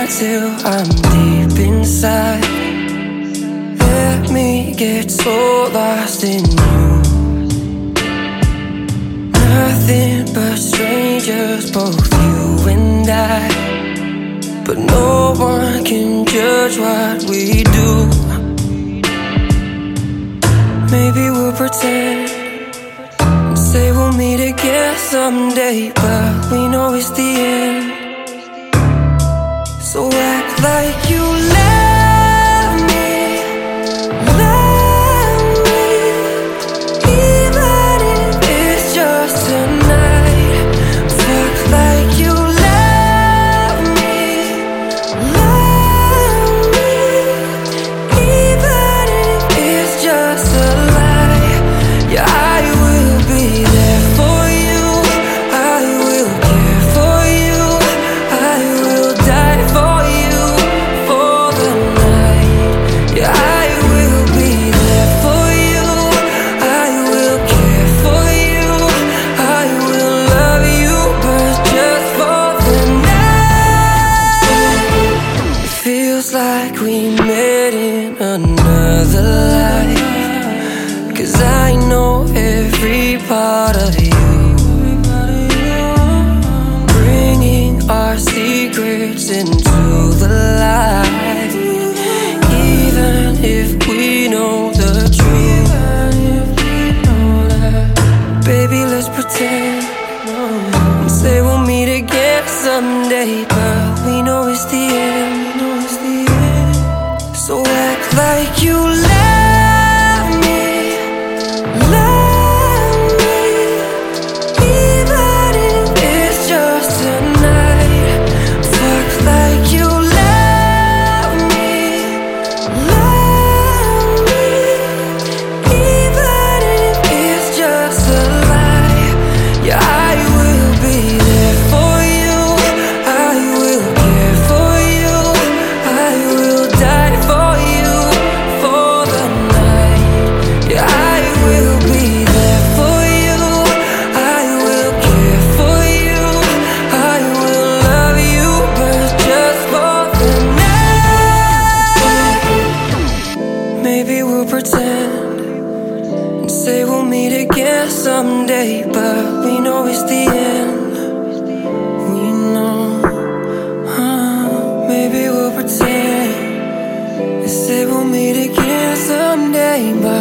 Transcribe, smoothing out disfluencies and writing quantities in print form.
till I'm deep inside. Let me get so lost in you. Nothing but strangers, both you and I. But no one can judge what we do. Maybe we'll pretend and say we'll meet again someday, but we know it's the end. So act like you love me, even if it's just tonight. Fuck like you love me, even if it's just a lie. Yeah, I will be there for you, I will care for you, I will die for you, for the night. Yeah, I will be there for you, I will care for you, I will love you, but just for the night. It feels like we met in another life, 'cause I know every part of you, bringing our secrets into the light. Even if we know the truth, baby, let's pretend and say we'll meet again someday, but we know it's the end. So act like you love me, even if it's just tonight. Fuck like you love me, even if it's just a lie. Yeah, I will be there for you, I will care for you, I will die for you, for the night. Yeah, I will be there for you, I will care for you, I will love you, but just for the night. Maybe we'll pretend and say we'll meet again someday, but we know it's the end. We know, maybe we'll pretend and say we'll meet again someday, but